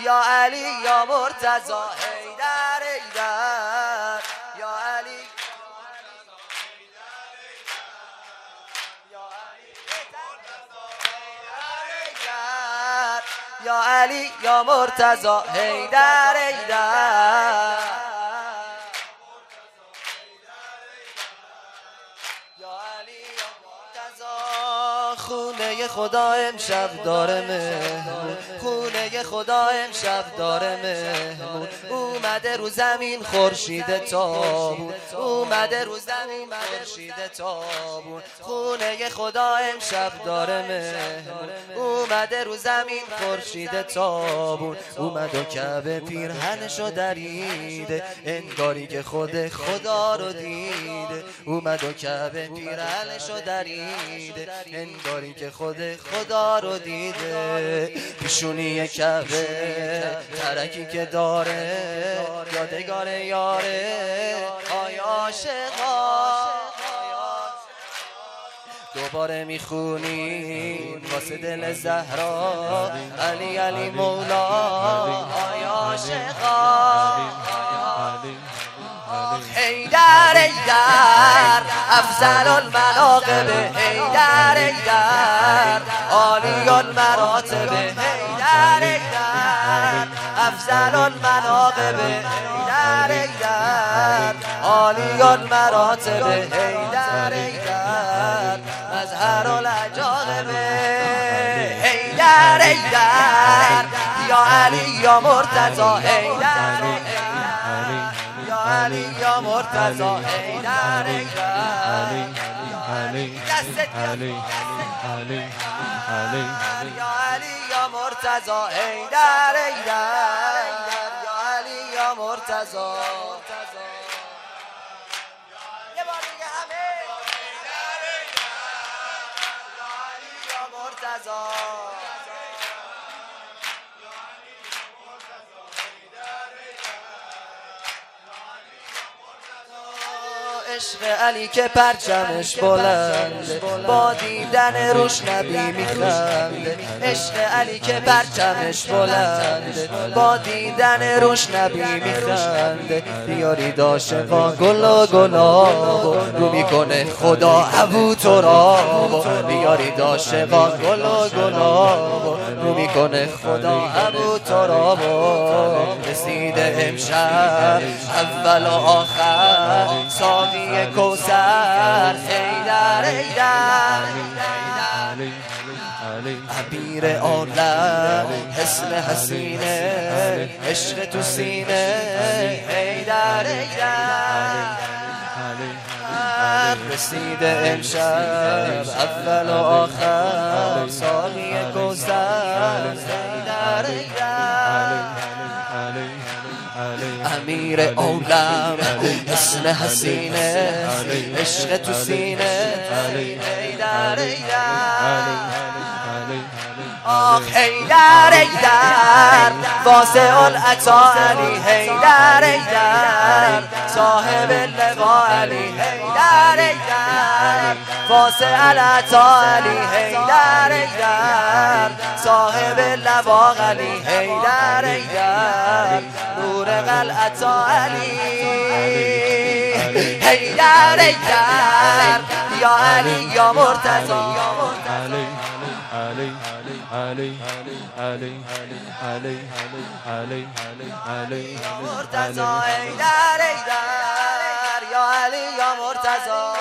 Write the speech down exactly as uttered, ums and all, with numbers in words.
یا علی یا مرتضی حیدر حیدر یا علی یا علی یا مرتضی حیدر حیدر خونه خدا امشب داره مهمون خونه خدا امشب داره مهمون اومده رو زمین خورشید تابون اومده رو زمین خورشید تابون خونه خدا امشب داره مهمون اومده رو زمین خورشید تابون اومد و کعبه پیرهنشو دریده انگاری که خود خدا رو دیده اومد و کعبه پیرهنشو دریده انگاری که خود خدا رو دیده پیشونی کعبه ترکی که داره یادگار یاره آی عاشقا دوباره میخونی واسه دل زهرا علی علی مولا آی عاشقا حیدر حیدر افضل المناقب حیدر حیدر عالی المراتب حیدر حیدر افضل المناقب حیدر حیدر عالی المراتب حیدر حیدر مظهر العجائب حیدر حیدر یا علی یا مرتضی حیدر علی یا مرتضی حیدر حیدر دست علی علی علی یا علی یا مرتضی حیدر حیدر یا علی یا مرتضی یه بار دیگه همه حیدر حیدر یا علی یا مرتضی عشق علی که پرچمش بلند با دیدن روش نبی میخنده عشق علی که پرچمش بلند با دیدن روش نبی میخنده بیارید عاشقا گل و گلاب رو میکنه خدا ابو تراب بیارید عاشقا گل و گلاب رو میکنه خدا ابو تراب رسیده امشب اول و آخر ساقی کوثر حیدر حیدر عبیر عالم حسن حسینه عشق تو سینه حیدر حیدر رسیده امشب اول و آخر ساقی کوثر حیدر حیدر امیر عالم حسن حسینه عشق تو سینه حیدر حیدر آخ حیدر حیدر واسع العطا علی حیدر حیدر صاحب اللقا علی حیدر حیدر واسع العطا علی حیدر حیدر صاحب اللواق علی حیدر حیدر نور قلعتا علی حیدر حیدر یا علی یا مرتضی علی علی علی علی علی علی علی مرتضی حیدر حیدر یا علی یا مرتضی